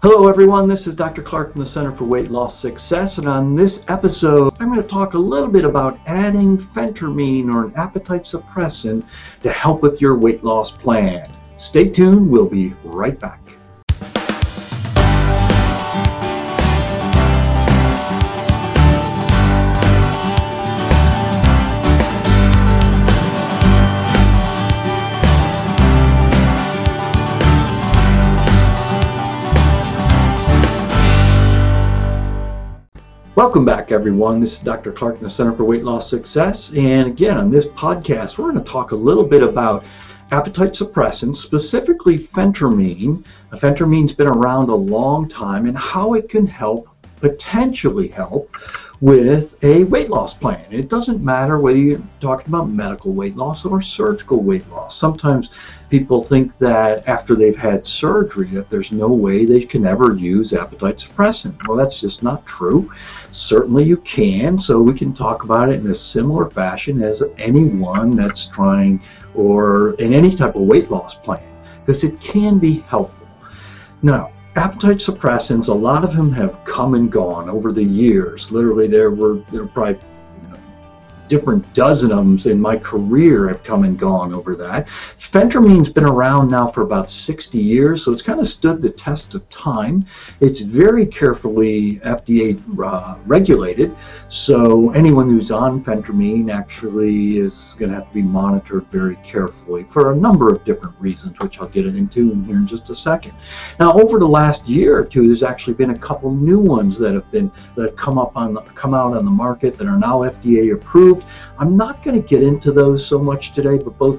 Hello everyone, this is Dr. Clark from the Center for Weight Loss Success, and on this episode I'm going to talk a little bit about adding phentermine or an appetite suppressant to help with your weight loss plan. Stay tuned, we'll be right back. Welcome back everyone, this is Dr. Clark from the Center for Weight Loss Success, and again on this podcast we're going to talk a little bit about appetite suppressants, specifically phentermine. Phentermine's been around a long time and how it can potentially help with a weight loss plan. It doesn't matter whether you're talking about medical weight loss or surgical weight loss. Sometimes people think that after they've had surgery that there's no way they can ever use appetite suppressant. Well, that's just not true. Certainly you can, so we can talk about it in a similar fashion as anyone that's trying or in any type of weight loss plan, because it can be helpful. Now, appetite suppressants, a lot of them have come and gone over the years. Literally, there were probably different dozen of them in my career have come and gone over that. Phentermine's been around now for about 60 years, so it's kind of stood the test of time. It's very carefully FDA regulated, so anyone who's on phentermine actually is going to have to be monitored very carefully for a number of different reasons, which I'll get into here in just a second. Now, over the last year or two, there's actually been a couple new ones that have come out on the market that are now FDA approved. I'm not going to get into those so much today, but both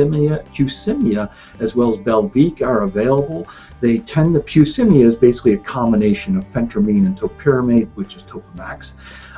Qsymia as well as Belviq are available. Qsymia is basically a combination of phentermine and topiramate, which is Topamax.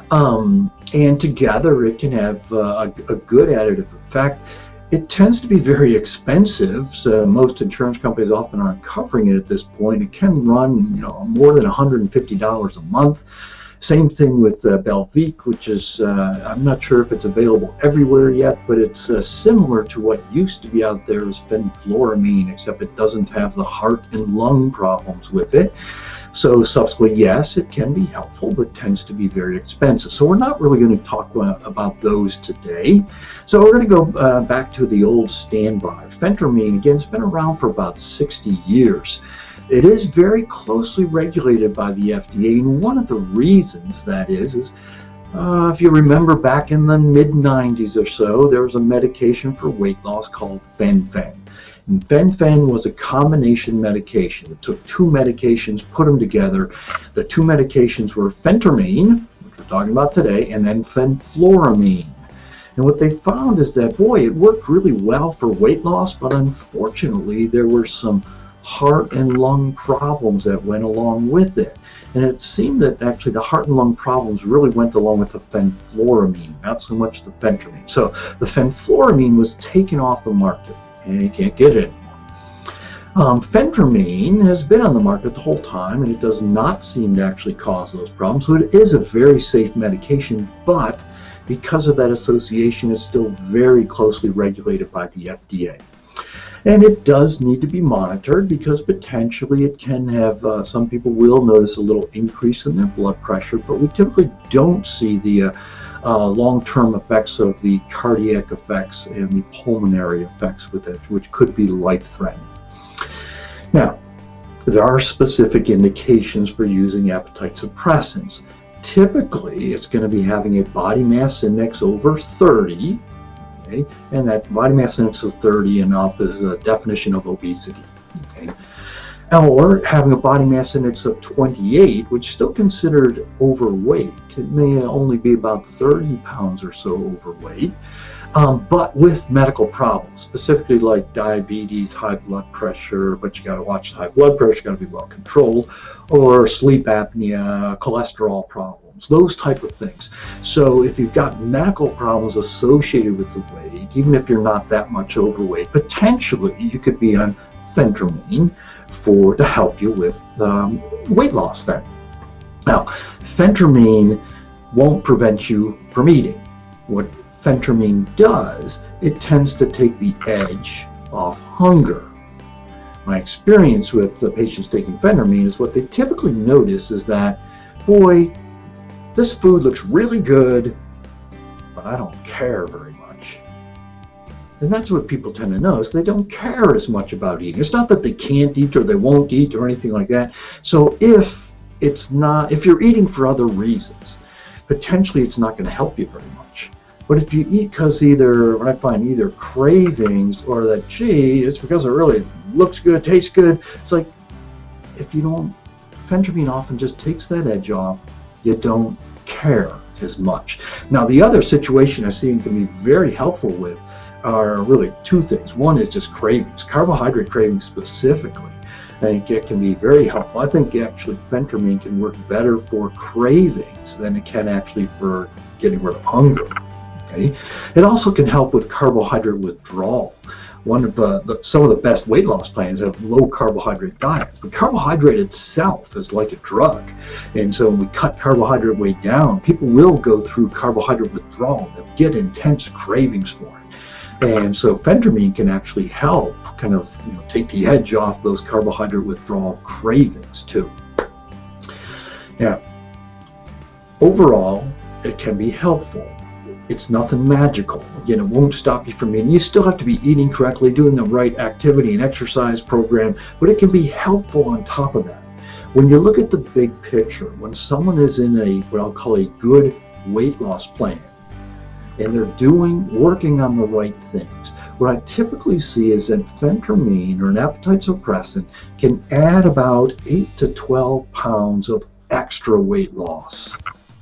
And together it can have a good additive effect. It tends to be very expensive, so most insurance companies often aren't covering it at this point. It can run, more than $150 a month. Same thing with Belviq, which is, I'm not sure if it's available everywhere yet, but it's similar to what used to be out there as fenfluramine, except it doesn't have the heart and lung problems with it. So subsequently, yes, it can be helpful, but tends to be very expensive. So we're not really going to talk about those today. So we're going to go back to the old standby. Phentermine, again, it's been around for about 60 years. It is very closely regulated by the FDA, and one of the reasons that is if you remember back in the mid-90s or so, there was a medication for weight loss called Fen-Phen. And Fen-Phen was a combination medication. It took two medications, put them together. The two medications were phentermine, which we're talking about today, and then fenfluramine. And what they found is that, boy, it worked really well for weight loss, but unfortunately there were some heart and lung problems that went along with it. And it seemed that actually the heart and lung problems really went along with the fenfluramine, not so much the phentermine. So the fenfluramine was taken off the market, and you can't get it anymore. Phentermine has been on the market the whole time, and it does not seem to actually cause those problems. So it is a very safe medication, but because of that association, it's still very closely regulated by the FDA. And it does need to be monitored because potentially it can have, some people will notice a little increase in their blood pressure, but we typically don't see the long-term effects of the cardiac effects and the pulmonary effects with it, which could be life-threatening. Now, there are specific indications for using appetite suppressants. Typically, it's going to be having a body mass index over 30. Okay? And that body mass index of 30 and up is a definition of obesity. Okay? Or having a body mass index of 28, which is still considered overweight. It may only be about 30 pounds or so overweight, but with medical problems, specifically like diabetes, high blood pressure, but you got to watch the high blood pressure, got to be well controlled, or sleep apnea, cholesterol problems, those type of things. So if you've got medical problems associated with the weight, even if you're not that much overweight, potentially you could be on phentermine to help you with weight loss then. Now, phentermine won't prevent you from eating. What phentermine does, it tends to take the edge off hunger. My experience with the patients taking phentermine is what they typically notice is that, boy, this food looks really good, but I don't care very much. And that's what people tend to notice. They don't care as much about eating. It's not that they can't eat or they won't eat or anything like that. So if you're eating for other reasons, potentially it's not going to help you very much. But if you eat because either cravings or that, gee, it's because it really looks good, tastes good, it's like, if you don't, phentermine often just takes that edge off. You don't care as much. Now, the other situation I see can be very helpful with are really two things. One is just cravings, carbohydrate cravings specifically. I think it can be very helpful. I think actually phentermine can work better for cravings than it can actually for getting rid of hunger. Okay? It also can help with carbohydrate withdrawal. Some of the best weight loss plans have low carbohydrate diets, but carbohydrate itself is like a drug. And so when we cut carbohydrate weight down, people will go through carbohydrate withdrawal. They'll get intense cravings for it. And so phentermine can actually help kind of take the edge off those carbohydrate withdrawal cravings too. Now, overall, it can be helpful. It's nothing magical. Again, it won't stop you from eating. You still have to be eating correctly, doing the right activity and exercise program, but it can be helpful on top of that. When you look at the big picture, when someone is in what I'll call a good weight loss plan, and they're working on the right things, what I typically see is that phentermine or an appetite suppressant can add about 8 to 12 pounds of extra weight loss.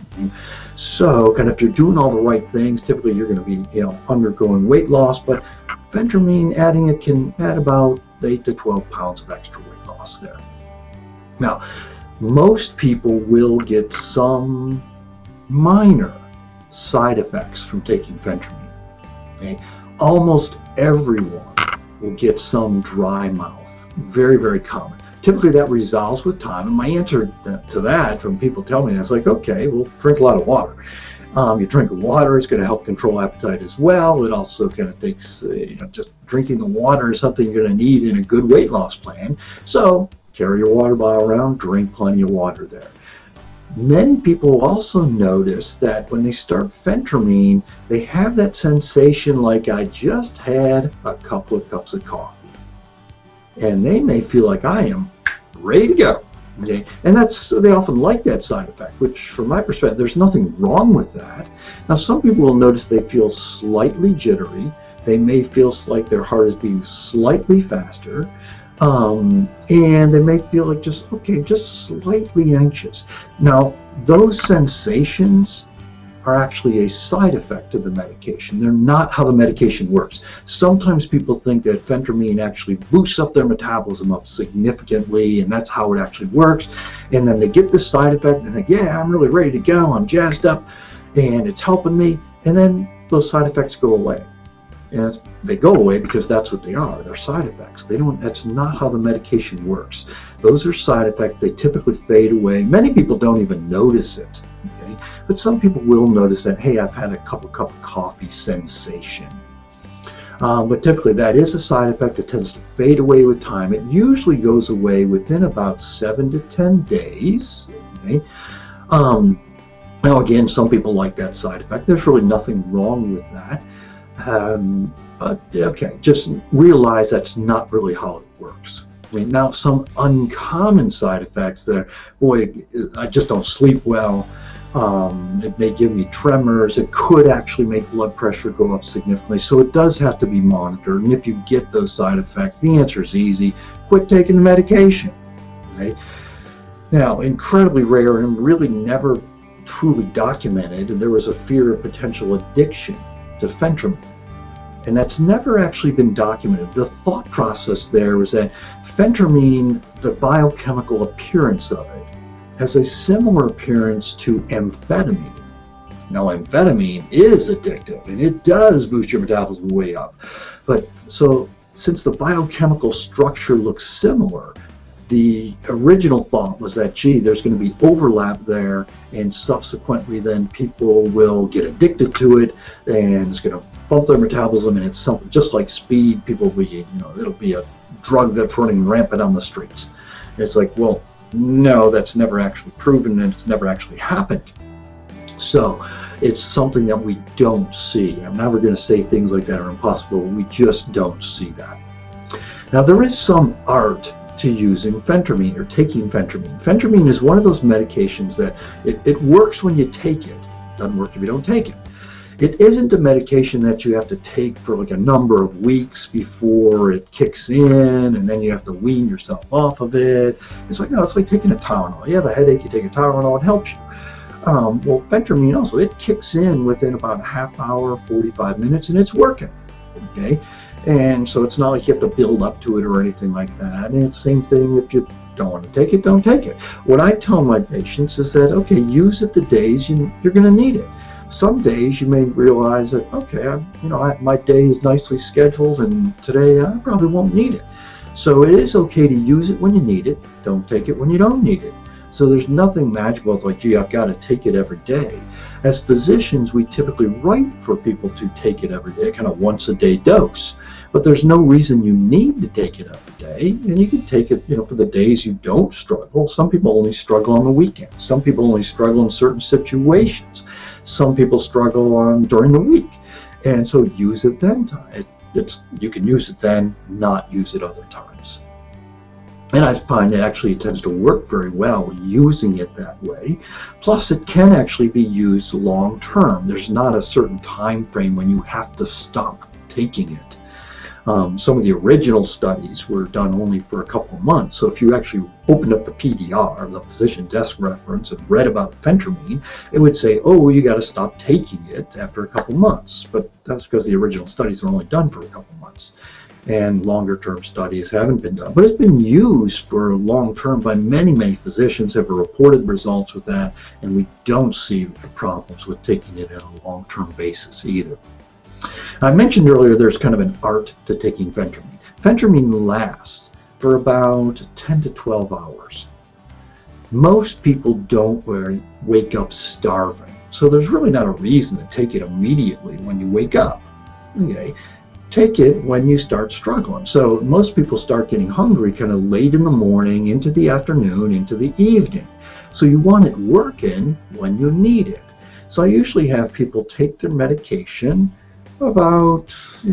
So, kind of, if you're doing all the right things, typically you're going to be, undergoing weight loss. But phentermine, adding it can add about 8 to 12 pounds of extra weight loss there. Now, most people will get some minor side effects from taking phentermine. Okay, almost everyone will get some dry mouth. Very, very common. Typically that resolves with time, and my answer to that, when people tell me, it's like, okay, well, drink a lot of water. You drink water, it's going to help control appetite as well. It also kind of takes, just drinking the water is something you're going to need in a good weight loss plan. So carry your water bottle around, drink plenty of water there. Many people also notice that when they start phentermine, they have that sensation like, I just had a couple of cups of coffee. And they may feel like, I am ready to go. Okay? And they often like that side effect, which from my perspective, there's nothing wrong with that. Now, some people will notice they feel slightly jittery. They may feel like their heart is beating slightly faster. And they may feel like just slightly anxious. Now, those sensations are actually a side effect of the medication. They're not how the medication works. Sometimes people think that phentermine actually boosts up their metabolism up significantly, and that's how it actually works. And then they get this side effect and think, yeah, I'm really ready to go, I'm jazzed up, and it's helping me. And then those side effects go away. And they go away because that's what they are. They're side effects. That's not how the medication works. Those are side effects. They typically fade away. Many people don't even notice it. Okay? But some people will notice that, hey, I've had a cup of coffee sensation. But typically that is a side effect. It tends to fade away with time. It usually goes away within about 7 to 10 days. Okay? Now again, some people like that side effect. There's really nothing wrong with that. But okay, just realize that's not really how it works. I mean, now some uncommon side effects that, boy, I just don't sleep well. It may give me tremors. It could actually make blood pressure go up significantly. So it does have to be monitored. And if you get those side effects, the answer is easy. Quit taking the medication. Okay? Now, incredibly rare and really never truly documented, there was a fear of potential addiction to phentermine. And that's never actually been documented. The thought process there was that phentermine, the biochemical appearance of it, has a similar appearance to amphetamine. Now, amphetamine is addictive, and it does boost your metabolism way up. But so, since the biochemical structure looks similar, the original thought was that, gee, there's going to be overlap there, and subsequently then people will get addicted to it, and it's going to bump their metabolism, and it's something just like speed. People will be, it'll be a drug that's running rampant on the streets. It's like, well, no, that's never actually proven, and it's never actually happened. So it's something that we don't see. I'm never going to say things like that are impossible. We just don't see that. Now, there is some art to using phentermine or taking phentermine. Phentermine is one of those medications that it works when you take it. Doesn't work if you don't take it. It isn't a medication that you have to take for like a number of weeks before it kicks in, and then you have to wean yourself off of it. It's like, no, it's like taking a Tylenol. You have a headache, you take a Tylenol, it helps you. Well, phentermine also, it kicks in within about a half hour, 45 minutes, and it's working, okay? And so it's not like you have to build up to it or anything like that. And it's the same thing if you don't want to take it, don't take it. What I tell my patients is that, okay, use it the days you're going to need it. Some days you may realize that, okay, my day is nicely scheduled, and today I probably won't need it. So it is okay to use it when you need it. Don't take it when you don't need it. So there's nothing magical. It's like, gee, I've got to take it every day. As physicians, we typically write for people to take it every day, kind of once a day dose. But there's no reason you need to take it every day, and you can take it, for the days you don't struggle. Some people only struggle on the weekends. Some people only struggle in certain situations. Some people struggle during the week, and so use it then. You can use it then, not use it other times. And I find that actually it tends to work very well using it that way. Plus, it can actually be used long term. There's not a certain time frame when you have to stop taking it. Some of the original studies were done only for a couple of months. So if you actually opened up the PDR, the physician desk reference, and read about phentermine, it would say, oh, you got to stop taking it after a couple of months. But that's because the original studies were only done for a couple of months. And longer term studies haven't been done. But it's been used for long term by many, many physicians have reported results with that, and we don't see the problems with taking it on a long term basis either. I mentioned earlier there's kind of an art to taking phentermine. Phentermine lasts for about 10 to 12 hours. Most people don't wake up starving, so there's really not a reason to take it immediately when you wake up. Okay, take it when you start struggling. So most people start getting hungry kind of late in the morning, into the afternoon, into the evening. So you want it working when you need it. So I usually have people take their medication about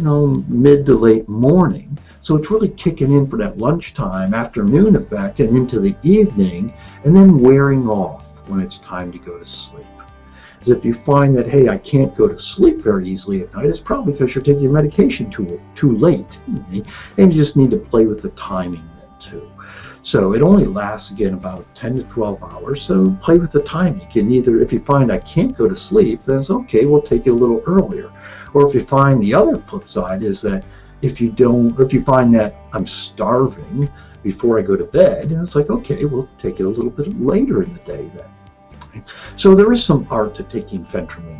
mid to late morning, so it's really kicking in for that lunchtime, afternoon effect, and into the evening, and then wearing off when it's time to go to sleep. Because if you find that, hey, I can't go to sleep very easily at night, it's probably because you're taking your medication too late, and you just need to play with the timing then too. So it only lasts, again, about 10 to 12 hours, so play with the timing. You can either, if you find I can't go to sleep, then it's okay, we'll take it a little earlier. Or if you find the other flip side is that if you find that I'm starving before I go to bed, and it's like, okay, we'll take it a little bit later in the day then. So there is some art to taking phentermine.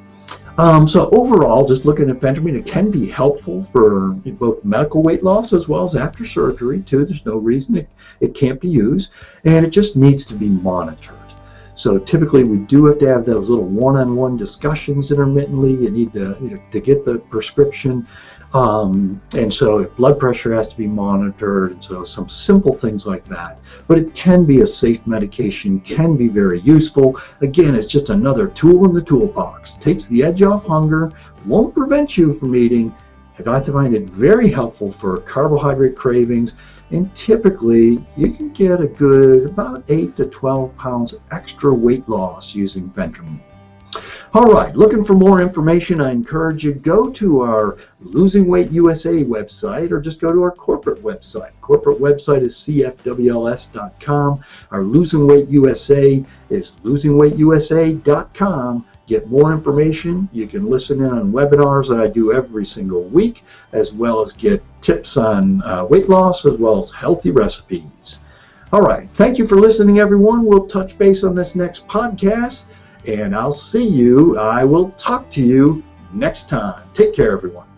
So overall, just looking at phentermine, it can be helpful for both medical weight loss as well as after surgery too. There's no reason it can't be used, and it just needs to be monitored. So typically we do have to have those little one-on-one discussions intermittently. You need to get the prescription. And so blood pressure has to be monitored, and so some simple things like that. But it can be a safe medication, can be very useful. Again, it's just another tool in the toolbox. Takes the edge off hunger, won't prevent you from eating. I find it very helpful for carbohydrate cravings, and typically you can get a good about 8 to 12 pounds extra weight loss using phentermine. All right, looking for more information, I encourage you to go to our Losing Weight USA website, or just go to our corporate website. Corporate website is cfwls.com. Our Losing Weight USA is losingweightusa.com. Get more information. You can listen in on webinars that I do every single week, as well as get tips on weight loss, as well as healthy recipes. All right, thank you for listening, everyone. We'll touch base on this next podcast, and I will talk to you next time. Take care, everyone.